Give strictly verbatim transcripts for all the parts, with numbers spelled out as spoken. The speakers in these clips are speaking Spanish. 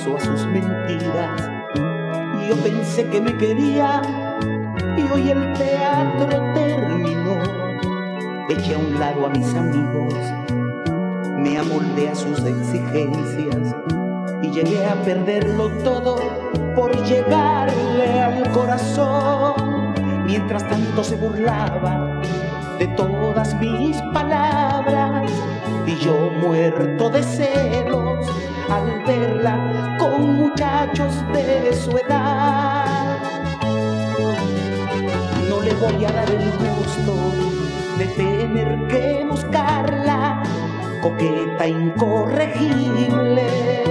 caso a sus mentiras. Yo pensé que me quería y hoy el teatro terminó. Eché a un lado a mis amigos, me amoldé a sus exigencias y llegué a perderlo todo por llegarle al corazón. Mientras tanto se burlaba de todas mis palabras y yo muerto de celos al verla con muchachos de su edad. No le voy a dar el gusto de tener que buscarla, coqueta incorregible.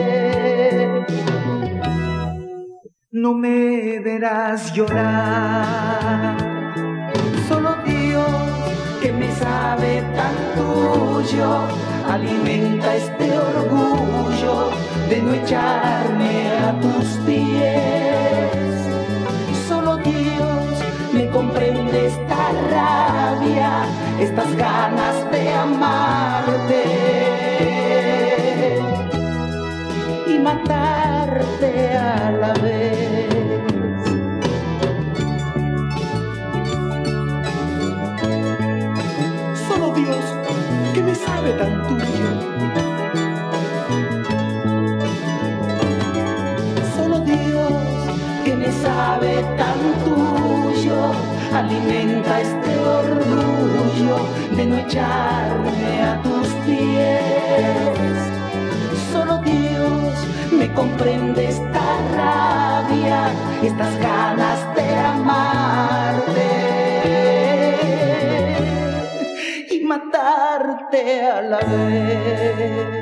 No me verás llorar, solo Dios que me sabe tan tuyo alimenta este orgullo de no echarme a tus pies. Solo Dios me comprende esta rabia, estas ganas de amarte y matarte a la vez. Solo Dios que me sabe tan tuyo, solo Dios que me sabe tan tuyo alimenta este orgullo de no echarme a tus pies. Solo Dios me comprende esta rabia, estas ganas de amarte y matarte a la vez.